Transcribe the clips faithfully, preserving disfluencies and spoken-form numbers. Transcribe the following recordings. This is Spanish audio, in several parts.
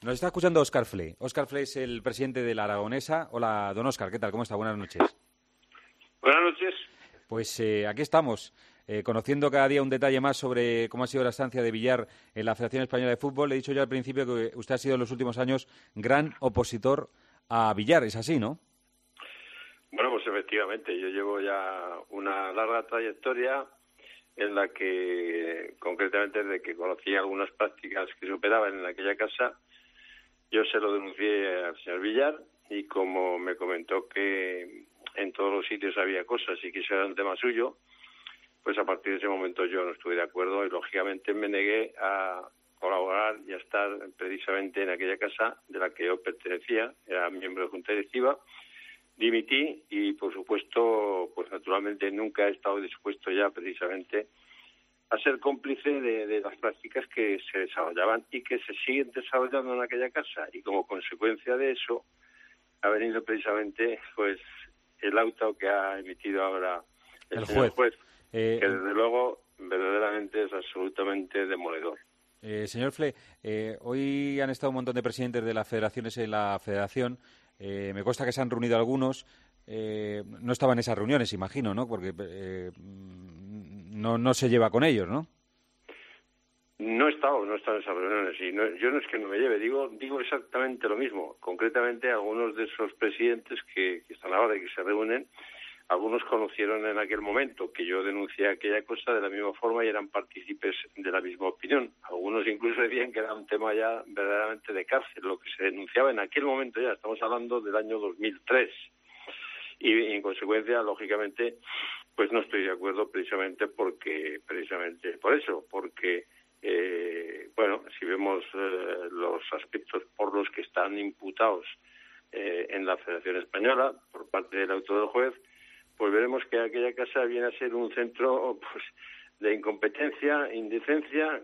Nos está escuchando Óscar Fle. Óscar Fle es el presidente de la Aragonesa. Hola, don Óscar, ¿qué tal? ¿Cómo está? Buenas noches. Buenas noches. Pues eh, aquí estamos, eh, conociendo cada día un detalle más sobre cómo ha sido la estancia de Villar en la Federación Española de Fútbol. Le he dicho yo al principio que usted ha sido en los últimos años gran opositor a Villar. ¿Es así, no? Bueno, pues efectivamente, yo llevo ya una larga trayectoria en la que, concretamente, desde que conocí algunas prácticas que se operaban en aquella casa, yo se lo denuncié al señor Villar y como me comentó que en todos los sitios había cosas y que eso era un tema suyo, pues a partir de ese momento yo no estuve de acuerdo y lógicamente me negué a colaborar y a estar precisamente en aquella casa de la que yo pertenecía, era miembro de Junta Directiva, dimití y por supuesto, pues naturalmente nunca he estado dispuesto ya precisamente a ser cómplice de, de las prácticas que se desarrollaban y que se siguen desarrollando en aquella casa y como consecuencia de eso ha venido precisamente pues el auto que ha emitido ahora el, el señor juez, juez eh, que desde luego verdaderamente es absolutamente demoledor. Eh, señor Fle, eh, hoy han estado un montón de presidentes de las federaciones en la federación. Eh, me consta que se han reunido algunos. Eh, no estaban en esas reuniones, imagino, ¿no? Porque eh, no, no se lleva con ellos, ¿no? No he estado, no he estado en esas reuniones. Y no, yo no es que no me lleve, digo digo exactamente lo mismo. Concretamente, algunos de esos presidentes que, que están ahora y que se reúnen, algunos conocieron en aquel momento que yo denuncié aquella cosa de la misma forma y eran partícipes de la misma opinión. Algunos incluso decían que era un tema ya verdaderamente de cárcel, lo que se denunciaba en aquel momento ya. Estamos hablando del año dos mil tres. Y, y en consecuencia, lógicamente, pues no estoy de acuerdo precisamente porque, precisamente por eso, porque, eh, bueno, si vemos eh, los aspectos por los que están imputados eh, en la Federación Española por parte del auto del juez, pues veremos que aquella casa viene a ser un centro pues de incompetencia, indecencia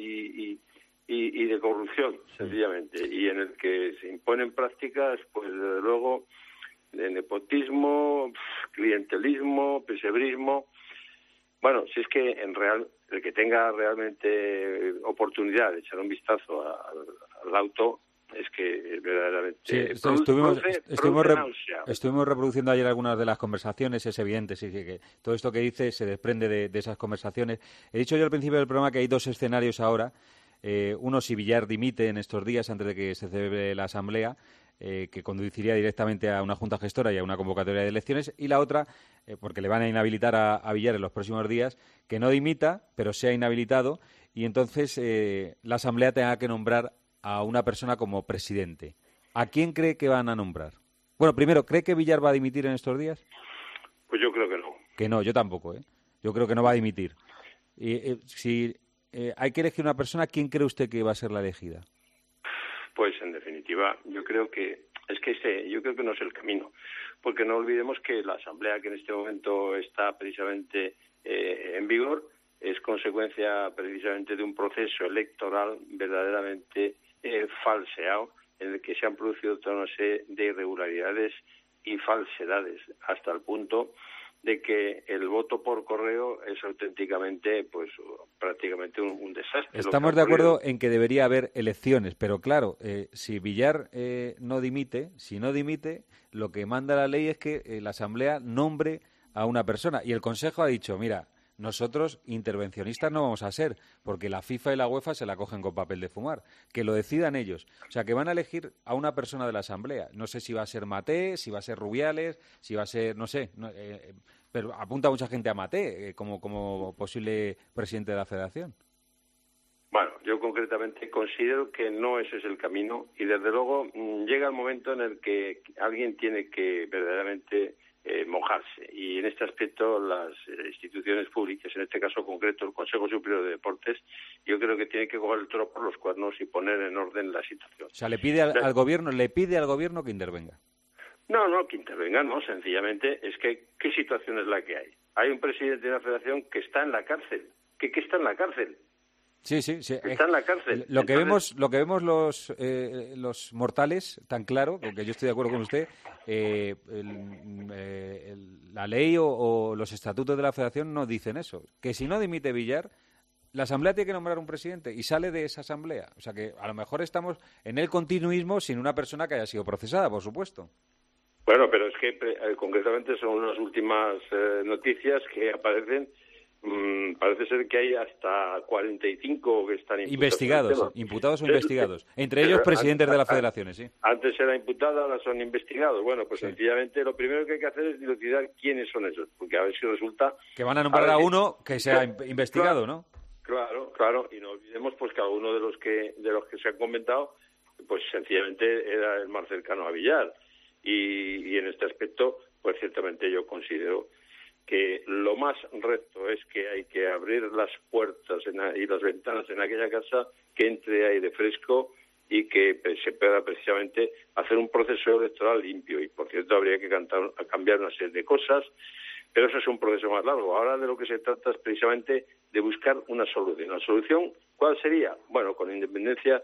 y, y, y, y de corrupción, sencillamente, y en el que se imponen prácticas, pues desde luego, de nepotismo, clientelismo, pesebrismo. Bueno, si es que en real el que tenga realmente oportunidad de echar un vistazo a, al auto es que verdaderamente sí, produ- estuvimos, produce, estuvimos, produce re, náusea. estuvimos reproduciendo ayer algunas de las conversaciones, es evidente, sí, sí, que todo esto que dice se desprende de, de esas conversaciones. He dicho yo al principio del programa que hay dos escenarios ahora. Eh, uno, si Villar dimite en estos días antes de que se celebre la asamblea, eh, que conduciría directamente a una junta gestora y a una convocatoria de elecciones, y la otra, eh, porque le van a inhabilitar a, a Villar en los próximos días, que no dimita, pero sea inhabilitado, y entonces eh, la asamblea tenga que nombrar a una persona como presidente. ¿A quién cree que van a nombrar? Bueno, primero, ¿cree que Villar va a dimitir en estos días? Pues yo creo que no. Que no, yo tampoco, ¿eh? Yo creo que no va a dimitir. Y, eh, si eh, hay que elegir una persona, ¿quién cree usted que va a ser la elegida? Pues en definitiva, yo creo que es que este, yo creo que no es el camino, porque no olvidemos que la asamblea que en este momento está precisamente eh, en vigor es consecuencia precisamente de un proceso electoral verdaderamente eh, falseado, en el que se han producido toda una serie de irregularidades y falsedades, hasta el punto de que el voto por correo es auténticamente, pues, prácticamente un, un desastre. Estamos de acuerdo en que debería haber elecciones, pero claro, eh, si Villar eh, no dimite, si no dimite, lo que manda la ley es que eh, la Asamblea nombre a una persona. Y el Consejo ha dicho, mira, nosotros intervencionistas no vamos a ser, porque la FIFA y la UEFA se la cogen con papel de fumar. Que lo decidan ellos. O sea, que van a elegir a una persona de la Asamblea. No sé si va a ser Maté, si va a ser Rubiales, si va a ser, no sé, no, eh, pero apunta mucha gente a Maté eh, como, como posible presidente de la Federación. Bueno, yo concretamente considero que no ese es el camino y desde luego llega el momento en el que alguien tiene que verdaderamente eh, mojarse y en este aspecto las eh, instituciones públicas, en este caso concreto el Consejo Superior de Deportes, yo creo que tiene que coger el toro por los cuernos y poner en orden la situación. O sea, le pide al, al gobierno, le pide al gobierno que intervenga. No, no, que intervenga, no, sencillamente es que ¿qué situación es la que hay? Hay un presidente de una federación que está en la cárcel, que, que está en la cárcel. Sí, sí, sí. Está en la cárcel. Lo que Entonces... vemos, lo que vemos los eh, los mortales, tan claro, porque yo estoy de acuerdo con usted, eh, el, eh, el, la ley o, o los estatutos de la Federación no dicen eso. Que si no dimite Villar, la Asamblea tiene que nombrar un presidente y sale de esa Asamblea. O sea que a lo mejor estamos en el continuismo sin una persona que haya sido procesada, por supuesto. Bueno, pero es que eh, concretamente son las últimas eh, noticias que aparecen. Mm, parece ser que hay hasta cuarenta y cinco que están investigados, imputados o investigados. Entre ellos presidentes de las federaciones, sí. Antes era imputada, ahora son investigados. Bueno, pues sí. Sencillamente lo primero que hay que hacer es dilucidar quiénes son esos, porque a ver si resulta... Que van a nombrar a, a uno que sea investigado, claro, ¿no? Claro, claro, y no olvidemos pues que alguno de los que de los que se han comentado, pues sencillamente era el más cercano a Villar. Y, y en este aspecto, pues ciertamente yo considero que lo más recto es que hay que abrir las puertas en, y las ventanas en aquella casa, que entre aire fresco y que se pueda precisamente hacer un proceso electoral limpio. Y, por cierto, habría que cantar, cambiar una serie de cosas, pero eso es un proceso más largo. Ahora de lo que se trata es precisamente de buscar una solución. ¿La solución cuál sería? Bueno, con independencia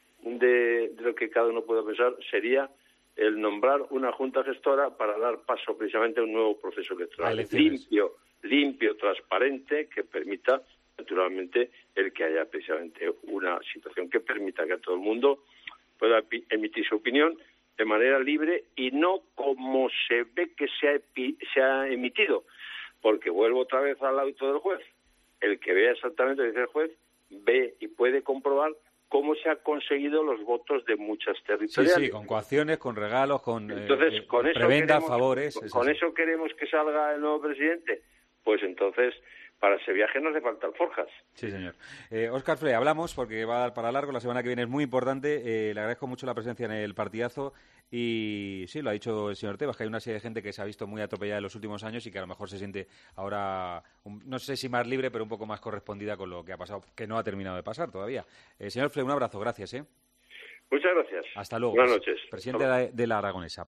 de, de lo que cada uno pueda pensar, sería el nombrar una junta gestora para dar paso precisamente a un nuevo proceso electoral limpio, limpio, transparente, que permita, naturalmente, el que haya precisamente una situación que permita que a todo el mundo pueda emitir su opinión de manera libre y no como se ve que se ha, se ha emitido, porque vuelvo otra vez al auto del juez. El que vea exactamente lo que dice el juez ve y puede comprobar cómo se han conseguido los votos de muchas territoriales. Sí, sí, con coacciones, con regalos, con entonces, eh, con eso prebendas, queremos, favores. Con, con eso queremos que salga el nuevo presidente. Pues entonces, para ese viaje no hace falta alforjas. Sí, señor. Eh, Óscar Frey, hablamos porque va a dar para largo. La semana que viene es muy importante. Eh, le agradezco mucho la presencia en el partidazo. Y sí, lo ha dicho el señor Tebas, que hay una serie de gente que se ha visto muy atropellada en los últimos años y que a lo mejor se siente ahora, un, no sé si más libre, pero un poco más correspondida con lo que ha pasado, que no ha terminado de pasar todavía. Eh, señor Frey, un abrazo, gracias. ¿eh? Muchas gracias. Hasta luego. Buenas noches. Presidente de la, de la Aragonesa.